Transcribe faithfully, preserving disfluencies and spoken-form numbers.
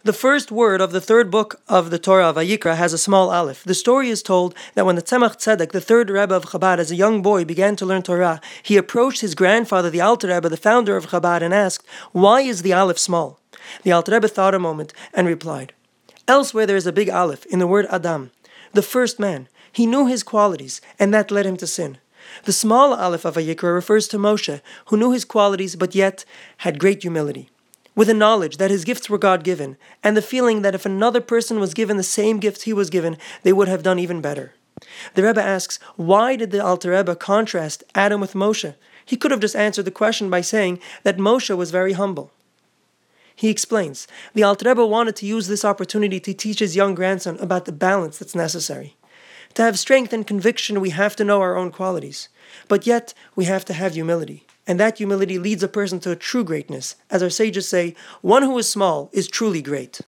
The first word of the third book of the Torah, Vayikra, has a small aleph. The story is told that when the Tzemach Tzedek, the third Rebbe of Chabad, as a young boy began to learn Torah, he approached his grandfather, the Alter Rebbe, the founder of Chabad, and asked, "Why is the aleph small?" The Alter Rebbe thought a moment and replied, "Elsewhere there is a big aleph in the word Adam, the first man. He knew his qualities, and that led him to sin. The small aleph of Vayikra refers to Moshe, who knew his qualities but yet had great humility. With the knowledge that his gifts were God-given, and the feeling that if another person was given the same gifts he was given, they would have done even better." The Rebbe asks, why did the Alter Rebbe contrast Adam with Moshe? He could have just answered the question by saying that Moshe was very humble. He explains, the Alter Rebbe wanted to use this opportunity to teach his young grandson about the balance that's necessary. To have strength and conviction, we have to know our own qualities, but yet we have to have humility. And that humility leads a person to a true greatness. As our sages say, one who is small is truly great.